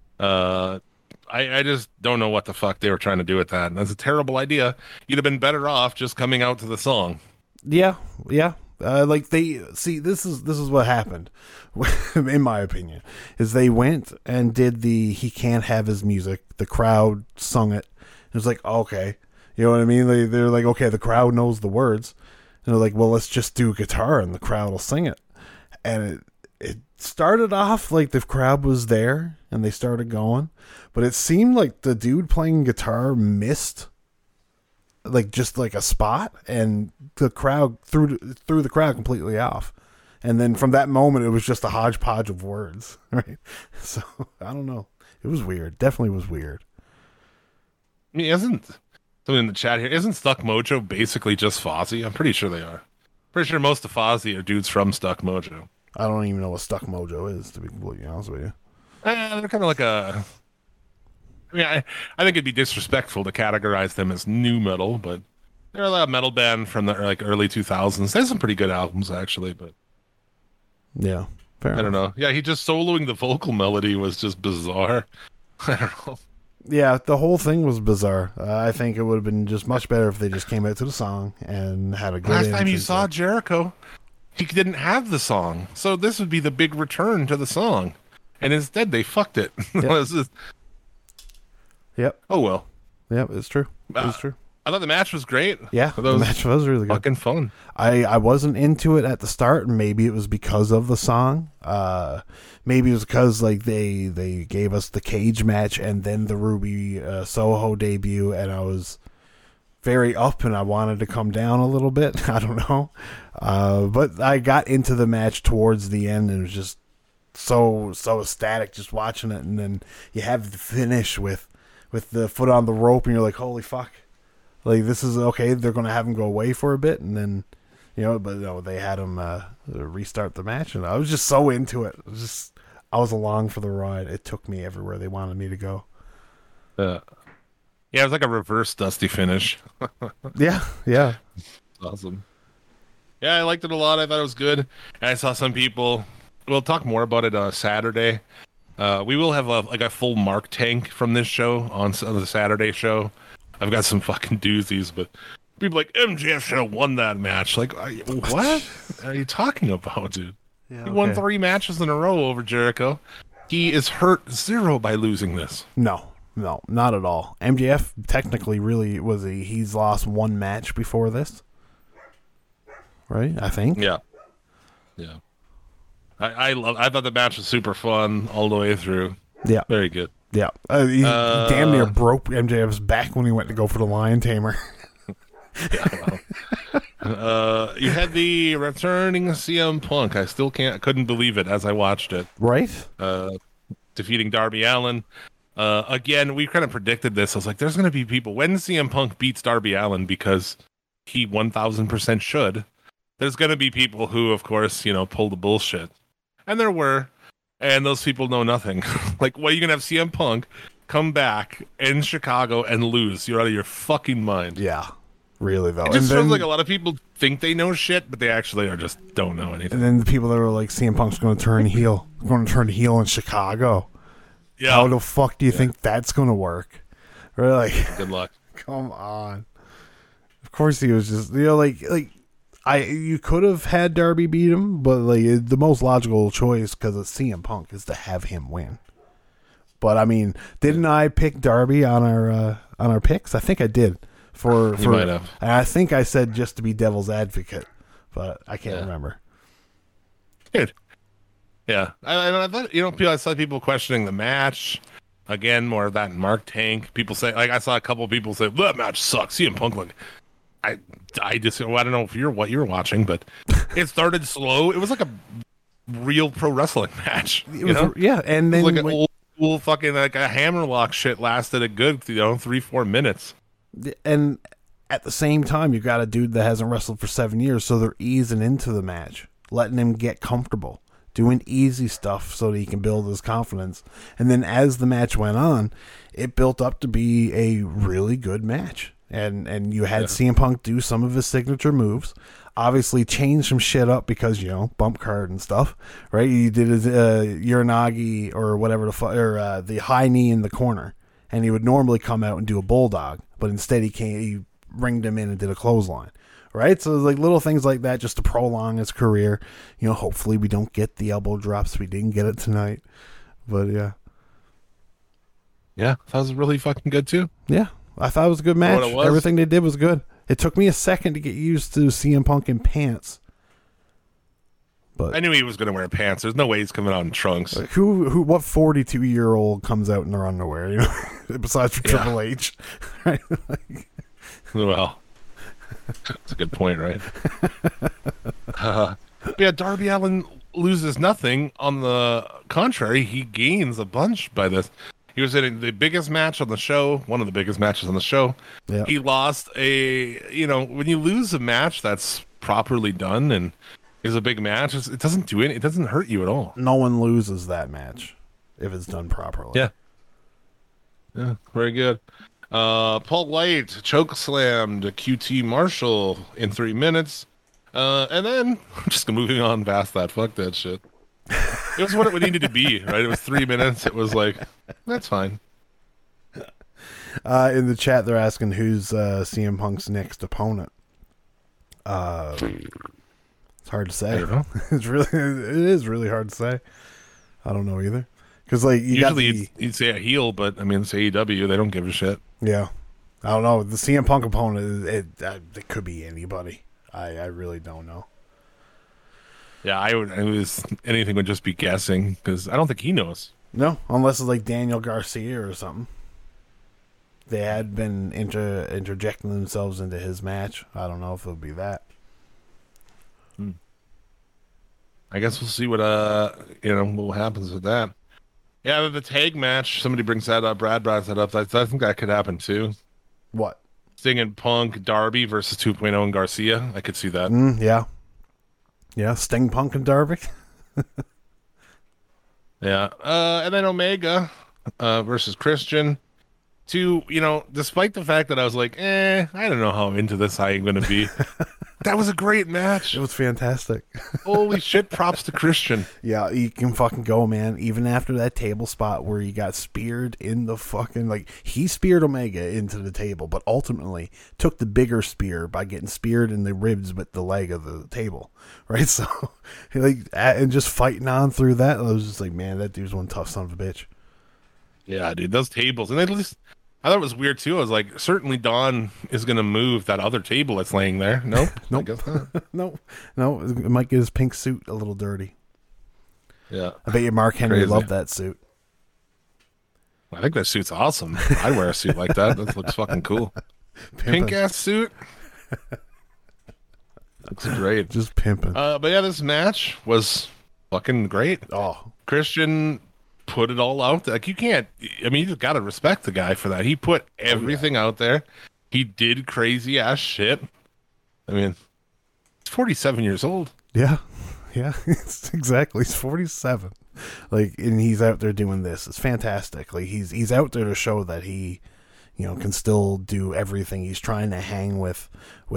I just don't know what the fuck they were trying to do with that. That's a terrible idea. You'd have been better off just coming out to the song. Yeah, yeah. Like they see, this is what happened, in my opinion, is they went and did the he can't have his music. The crowd sung it. It was like, okay, you know what I mean? They're like, okay, the crowd knows the words, and they're like, well, let's just do guitar and the crowd will sing it. And it started off like the crowd was there and they started going, but it seemed like the dude playing guitar missed. Like just like a spot, and the crowd threw the crowd completely off, and then from that moment it was just a hodgepodge of words, right? So I don't know, it was weird. Definitely was weird. I mean, isn't something in the chat here? Isn't Stuck Mojo basically just Fozzy? I'm pretty sure they are. Pretty sure most of Fozzy are dudes from Stuck Mojo. I don't even know what Stuck Mojo is, to be completely honest with you. They're kind of like a. I mean, I think it'd be disrespectful to categorize them as new metal, but they're a metal band from the early 2000s. They have some pretty good albums actually, but Yeah, fair I don't know. Yeah, he just soloing the vocal melody was just bizarre. I don't know. Yeah, the whole thing was bizarre. I think it would have been just much better if they just came out to the song and had a good. Last time you entrance saw there. Jericho, he didn't have the song, so this would be the big return to the song, and instead they fucked it. It's just- Yep, oh well. yep, it's true. It's true. I thought the match was great. Yeah, That the was match was really good. fucking fun. I wasn't into it at the start. Maybe it was because of the song. Maybe it was because like they gave us the cage match and then the Ruby Soho debut, and I was very up and I wanted to come down a little bit. I don't know, but I got into the match towards the end and it was just so ecstatic just watching it, and then you have the finish with the foot on the rope, and you're like, holy fuck. Like, this is okay. They're going to have him go away for a bit, and then, you know, but no, they had him restart the match, and I was just so into it. I was along for the ride. It took me everywhere they wanted me to go. Yeah, it was like a reverse Dusty finish. Yeah, yeah. Awesome. Yeah, I liked it a lot. I thought it was good. And I saw some people. We'll talk more about it Saturday. We will have a full Mark tank from this show on the Saturday show. I've got some fucking doozies, but people like MJF should have won that match. Like, what are you talking about, dude? Yeah, He won okay. 3 matches in a row over Jericho. He is hurt 0 by losing this. No, not at all. MJF technically really he's lost 1 match before this. Right? I think. Yeah. I thought the match was super fun all the way through. Yeah. Very good. Yeah. He damn near broke MJF's back when he went to go for the Lion Tamer. You had the returning CM Punk. I couldn't believe it as I watched it. Right? Defeating Darby Allin. Again, we kind of predicted this. I was like, there's going to be people when CM Punk beats Darby Allin, because he 1000% should. There's going to be people who, of course, pull the bullshit. And there were. And those people know nothing. Like, what, are you going to have CM Punk come back in Chicago and lose? You're out of your fucking mind. Yeah. Really, though. It just feels like a lot of people think they know shit, but they actually just don't know anything. And then the people that were like, CM Punk's going to turn heel. Going to turn heel in Chicago. Yeah. How the fuck do you think that's going to work? Really? Good luck. Come on. Of course he was just, you could have had Darby beat him, but the most logical choice, because it's CM Punk, is to have him win. But I mean, didn't I pick Darby on our picks? I think I did. You might have. I think I said just to be devil's advocate, but I can't remember. Good. Yeah, I thought I saw people questioning the match. Again, more of that in Mark Tank. People say, I saw a couple of people say that match sucks. CM Punk, I don't know what you're watching, but it started slow. It was like a real pro wrestling match. Yeah, and then like an old school fucking a hammerlock shit lasted a good 3-4 minutes. And at the same time, you got a dude that hasn't wrestled for 7 years, so they're easing into the match, letting him get comfortable, doing easy stuff so that he can build his confidence. And then as the match went on, it built up to be a really good match. And you had CM Punk do some of his signature moves, obviously change some shit up because, bump card and stuff, right? You did his Uranagi or whatever the high knee in the corner, and he would normally come out and do a bulldog, but instead he ringed him in and did a clothesline, right? So like little things like that just to prolong his career. Hopefully we don't get the elbow drops. We didn't get it tonight, but yeah. Yeah, that was really fucking good too. Yeah. I thought it was a good match. Everything they did was good. It took me a second to get used to CM Punk in pants. But I knew he was going to wear pants. There's no way he's coming out in trunks. What 42-year-old comes out in their underwear, besides for Triple H? Right? Well, that's a good point, right? Darby Allin loses nothing. On the contrary, he gains a bunch by this. He was in the biggest match on the show, one of the biggest matches on the show. Yeah. He lost when you lose a match that's properly done and is a big match, it doesn't do it doesn't hurt you at all. No one loses that match if it's done properly. Yeah. Yeah, very good. Paul White choke slammed QT Marshall in 3 minutes. And then just moving on past that. Fuck that shit. It was what it needed to be, right? It was 3 minutes. It was like, that's fine. In the chat, they're asking who's CM Punk's next opponent. It's hard to say. I don't know. It is really hard to say. I don't know either. Because usually you'd say a heel, but I mean it's AEW. They don't give a shit. Yeah, I don't know. The CM Punk opponent, it could be anybody. I really don't know. Yeah, anything would just be guessing because I don't think he knows. No, unless it's like Daniel Garcia or something. They had been interjecting themselves into his match. I don't know if it'll be that. I guess we'll see what happens with that. Yeah, the tag match. Somebody brings that up. Brad brought that up. I think that could happen too. What? Sting and Punk, Darby versus 2.0 and Garcia. I could see that. Yeah. Yeah, Sting, Punk, and Darby. Yeah. And then Omega versus Christian. Despite the fact that I was like, I don't know how into this I'm going to be. That was a great match. It was fantastic. Holy shit, props to Christian. Yeah, you can fucking go, man. Even after that table spot where he got speared in the fucking, he speared Omega into the table, but ultimately took the bigger spear by getting speared in the ribs with the leg of the table, right? So, and just fighting on through that, I was just like, man, that dude's one tough son of a bitch. Yeah, dude, those tables. And I thought it was weird, too. I was like, certainly Don is going to move that other table that's laying there. Nope. Nope. No, it might get his pink suit a little dirty. Yeah. I bet you Mark Henry Crazy. loved that suit. I think that suit's awesome. I'd wear a suit like that. That looks fucking cool. Pink ass suit. Looks great. Just pimping. But yeah, this match was fucking great. Oh, Christian put it all out. Like, you can't, I mean, you just gotta respect the guy for that. He put everything out there. He did crazy ass shit. I mean, he's 47 years old. yeah. Yeah, exactly. He's 47. Like, and he's out there doing this. It's fantastic. Like, he's out there to show that he, can still do everything. He's trying to hang with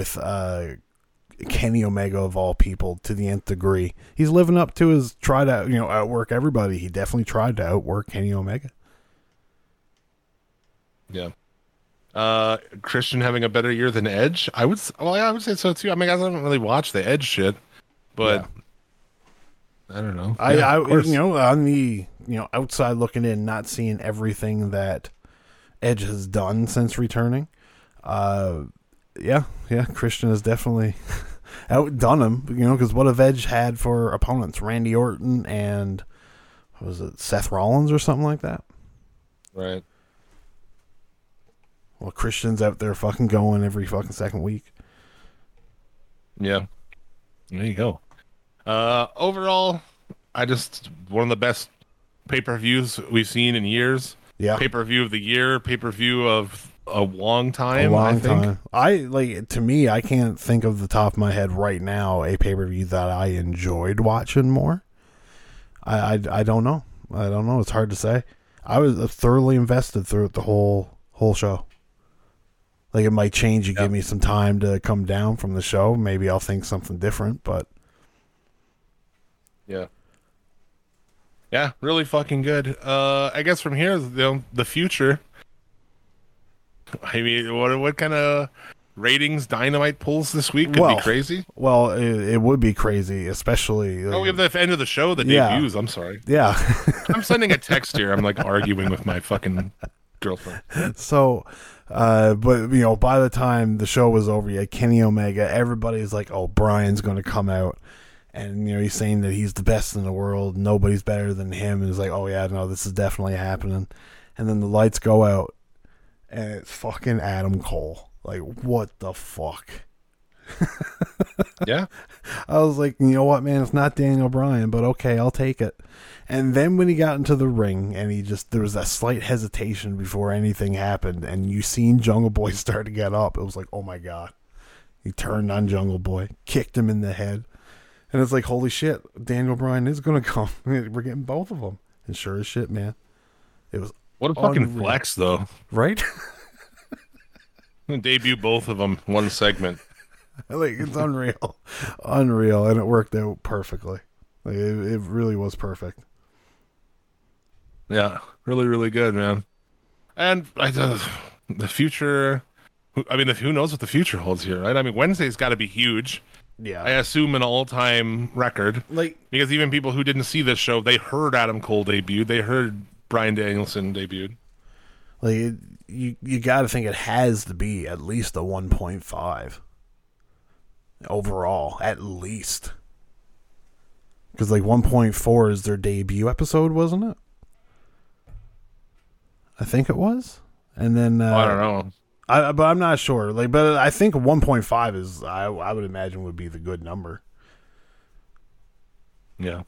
Kenny Omega of all people to the nth degree. He's living up to his try to, outwork everybody. He definitely tried to outwork Kenny Omega. Yeah. Christian having a better year than Edge. I would say so too. I mean, I haven't really watched the Edge shit, but I don't know. Of course. On the outside looking in, not seeing everything that Edge has done since returning. Christian has definitely outdone him. Because what have Edge had for opponents? Randy Orton and what was it, Seth Rollins or something like that? Right. Well, Christian's out there fucking going every fucking second week. Yeah. There you go. Overall, one of the best pay-per-views we've seen in years. Yeah. Pay-per-view of the year, pay-per-view of a long time. A long I think. time. To me, I can't think of the top of my head right now a pay-per-view that I enjoyed watching more. I don't know. I don't know. It's hard to say. I was thoroughly invested throughout the whole show. Like, it might change. You give me some time to come down from the show. Maybe I'll think something different, but yeah. Yeah, really fucking good. I guess from here, the future. I mean, what kind of ratings Dynamite pulls this week could be crazy? Well, it would be crazy, especially. We have the end of the show, the debuts. I'm sorry. Yeah. I'm sending a text here. I'm like arguing with my fucking girlfriend. So, but by the time the show was over, you had Kenny Omega. Everybody's like, "Oh, Brian's going to come out," and he's saying that he's the best in the world. Nobody's better than him. And it's like, "Oh yeah, no, this is definitely happening." And then the lights go out, and it's fucking Adam Cole. Like, what the fuck? Yeah. I was like, you know what, man? It's not Daniel Bryan, but okay, I'll take it. And then when he got into the ring, and there was that slight hesitation before anything happened, and you seen Jungle Boy start to get up. It was like, oh my god. He turned on Jungle Boy, kicked him in the head. And it's like, holy shit, Daniel Bryan is going to come. We're getting both of them. And sure as shit, man. It was what a fucking flex, though. Right? Debut both of them, one segment. Like, it's unreal. Unreal. And it worked out perfectly. Like, it really was perfect. Yeah, really, really good, man. And the future, who knows what the future holds here, right? I mean, Wednesday's got to be huge. Yeah. I assume an all-time record. Because even people who didn't see this show, they heard Adam Cole debuted. They heard Bryan Danielson debuted. Like, you got to think it has to be at least a 1.5 overall, at least. Because 1.4 is their debut episode, wasn't it? I think it was. And then I don't know. But I'm not sure. But I think 1.5 is I would imagine would be the good number. Yeah.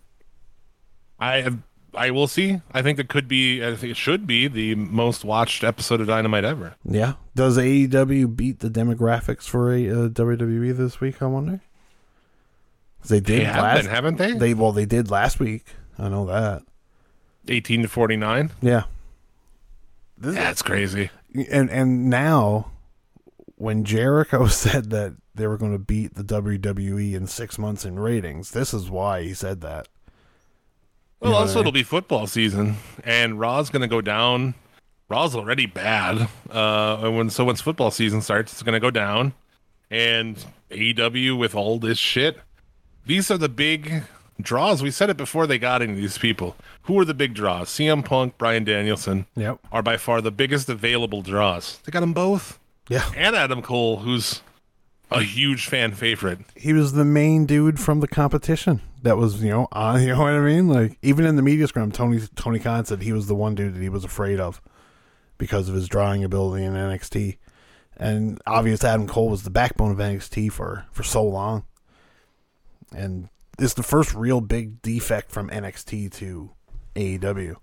I will see. I think it should be the most watched episode of Dynamite ever. Yeah. Does AEW beat the demographics for WWE this week, I wonder? They did haven't they? They did last week. I know that. 18 to 49? Yeah. That's crazy. And now, when Jericho said that they were going to beat the WWE in 6 months in ratings, this is why he said that. Well, also it'll be football season, and Raw's going to go down. Raw's already bad. Once football season starts, it's going to go down. And AEW with all this shit, these are the big draws. We said it before they got into these people. Who are the big draws? CM Punk, Bryan Danielson are by far the biggest available draws. They got them both. Yeah. And Adam Cole, who's a huge fan favorite. He was the main dude from the competition. that was, on, you know what I mean? Like, even in the media scrum, Tony Khan said he was the one dude that he was afraid of because of his drawing ability in NXT. And obviously Adam Cole was the backbone of NXT for so long. And it's the first real big defect from NXT to AEW.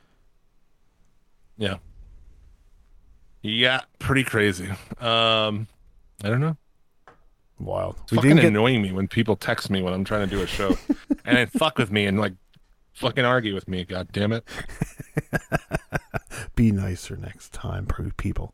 Yeah. Yeah, pretty crazy. I don't know. Wild. It's fucking annoying me when people text me when I'm trying to do a show and they fuck with me and like fucking argue with me. God damn it. Be nicer next time, people.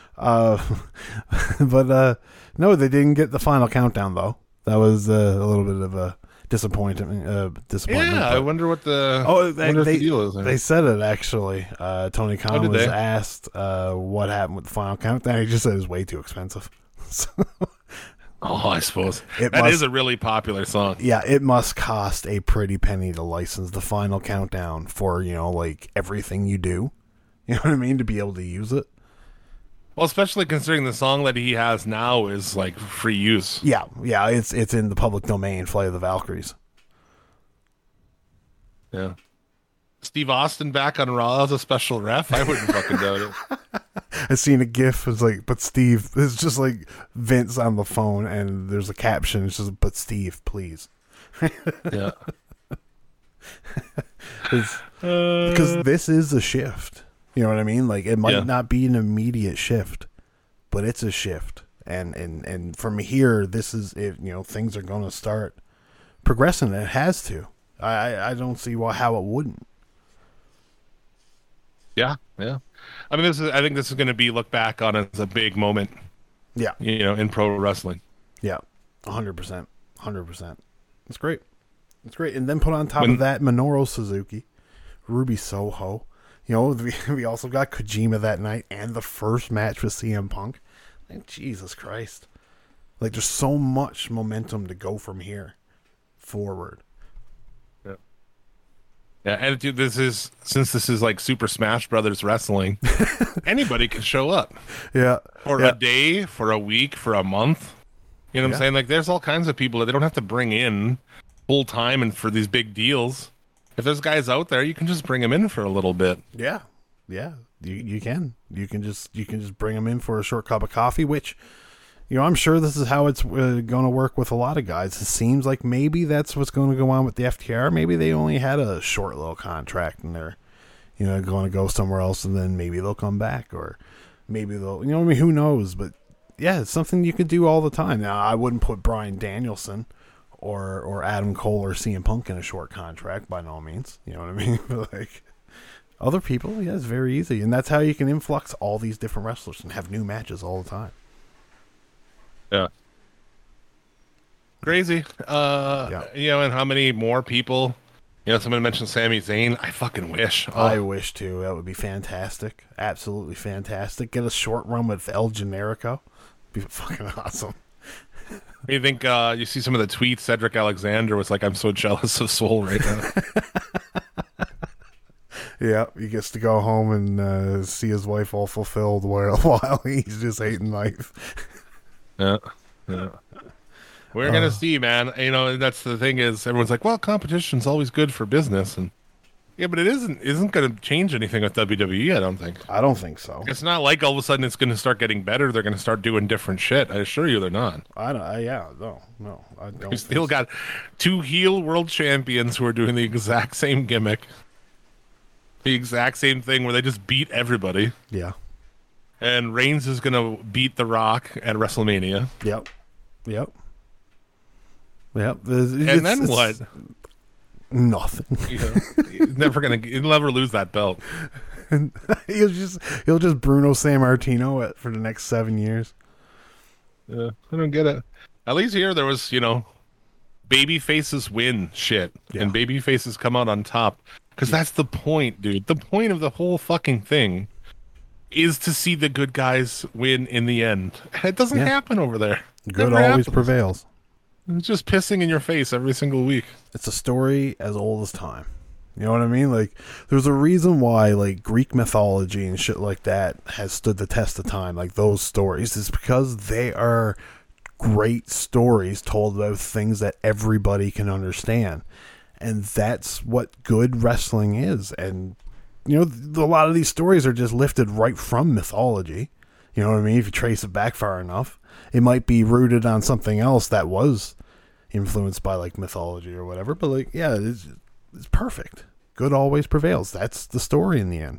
But no, they didn't get the final countdown though. That was a little bit of a disappointment. Yeah, I wonder what the the deal is there. They said it actually. Tony Khan was asked what happened with the final countdown. He just said it was way too expensive. So, I suppose that is a really popular song. Yeah, it must cost a pretty penny to license the final countdown for like everything you do. You know what I mean? To be able to use it. Well, especially considering the song that he has now is like free use. Yeah, it's in the public domain, Flight of the Valkyries. Yeah. Steve Austin back on Raw as a special ref? I wouldn't fucking doubt it. I seen a GIF. It's like, but Steve. It's just like Vince on the phone, and there's a caption. It's just, but Steve, please. Yeah. Because this is a shift. You know what I mean? Like, it might not be an immediate shift, but it's a shift. And from here, this is it. Things are going to start progressing. It has to. I don't see how it wouldn't. Yeah. I mean, I think this is going to be looked back on as a big moment. Yeah. In pro wrestling. Yeah. 100%. 100%. It's great. It's great. And then put on top of that Minoru Suzuki, Ruby Soho. We also got Kojima that night and the first match with CM Punk. Like, Jesus Christ. Like, there's so much momentum to go from here forward. Yeah, and dude, since this is like Super Smash Brothers wrestling, anybody can show up. Yeah. For a day, for a week, for a month. You know what I'm saying? Like, there's all kinds of people that they don't have to bring in full time and for these big deals. If there's guys out there, you can just bring them in for a little bit. Yeah. You can. You can just bring them in for a short cup of coffee, which, I'm sure this is how it's going to work with a lot of guys. It seems like maybe that's what's going to go on with the FTR. Maybe they only had a short little contract and they're, going to go somewhere else, and then maybe they'll come back, or maybe they'll, who knows? But yeah, it's something you could do all the time. Now, I wouldn't put Bryan Danielson or Adam Cole or CM Punk in a short contract by no means. You know what I mean? But like other people, it's very easy, and that's how you can influx all these different wrestlers and have new matches all the time. Yeah. Crazy. And how many more people? Someone mentioned Sami Zayn. I fucking wish. I wish too. That would be fantastic. Absolutely fantastic. Get a short run with El Generico. Be fucking awesome. You think you see some of the tweets? Cedric Alexander was like, "I'm so jealous of Soul right now." Yeah, he gets to go home and see his wife all fulfilled while he's just hating life. Yeah. We're gonna see, man. That's the thing is, everyone's like, "Well, competition's always good for business," and yeah, but it isn't gonna change anything with WWE. I don't think. I don't think so. It's not like all of a sudden it's gonna start getting better. They're gonna start doing different shit. I assure you, they're not. No, I don't. You still got two heel world champions who are doing the exact same gimmick, the exact same thing where they just beat everybody. Yeah. And Reigns is gonna beat The Rock at WrestleMania. Yep. And then what? Nothing. He's he'll never lose that belt. he'll just Bruno Sammartino it for the next 7 years. Yeah, I don't get it. At least here there was, baby faces win shit, and baby faces come out on top, because that's the point, dude. The point of the whole fucking thing is to see the good guys win in the end. It doesn't happen over there. Good always prevails. It's just pissing in your face every single week. It's a story as old as time. You know what I mean? Like, there's a reason why, like, Greek mythology and shit like that has stood the test of time. Like, those stories is because they are great stories told about things that everybody can understand. And that's what good wrestling is. And, you know, a lot of these stories are just lifted right from mythology. You know what I mean? If you trace it back far enough, it might be rooted on something else that was influenced by like mythology or whatever. But like, yeah, it's perfect. Good always prevails. That's the story in the end.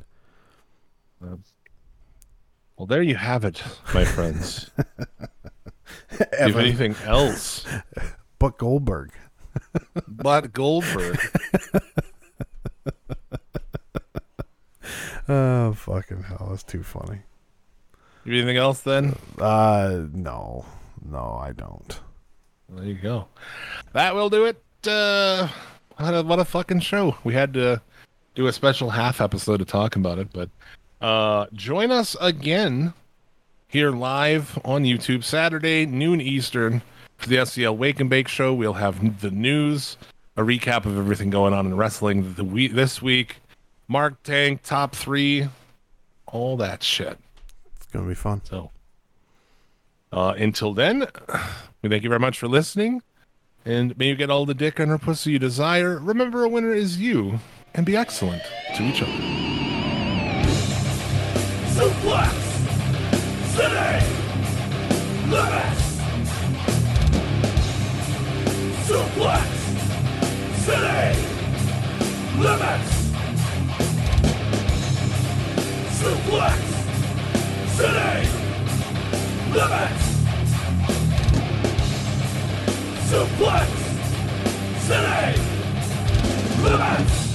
Well, there you have it, my friends. If anything else, but Goldberg. But Goldberg. Oh, fucking hell. That's too funny. Anything else then? No, I don't. There you go. That will do it. What a fucking show. We had to do a special half episode to talk about it, but join us again here live on YouTube Saturday, noon Eastern, for the SCL Wake and Bake show. We'll have the news, a recap of everything going on in wrestling this week, Mark Tank, top 3, all that shit. It's going to be fun. So, until then, we thank you very much for listening, and may you get all the dick and or pussy you desire. Remember, a winner is you, and be excellent to each other. Suplex City Limits. Suplex City Limits. Suplex City Limits. Suplex City Limits.